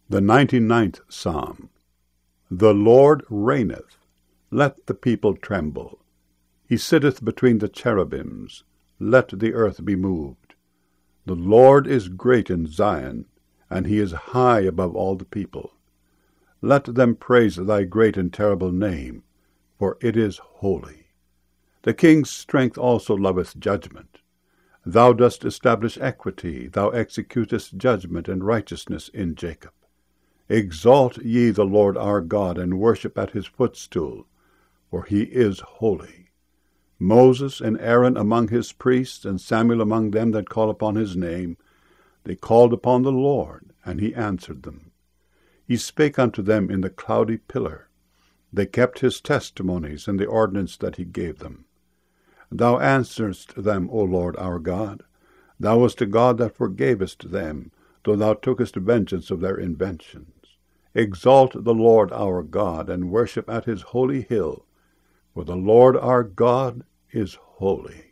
The 99th Psalm. The Lord reigneth, let the people tremble. He sitteth between the cherubims, let the earth be moved. The Lord is great in Zion, and he is high above all the people. Let them praise thy great and terrible name, for it is holy. The king's strength also loveth judgment. Thou dost establish equity, thou executest judgment and righteousness in Jacob. Exalt ye the Lord our God, and worship at his footstool, for he is holy. Moses and Aaron among his priests, and Samuel among them that call upon his name, they called upon the Lord, and he answered them. He spake unto them in the cloudy pillar. They kept his testimonies and the ordinance that he gave them. Thou answerest them, O Lord our God. Thou wast a God that forgavest them, though thou tookest vengeance of their inventions. Exalt the Lord our God, and worship at his holy hill, for the Lord our God is holy.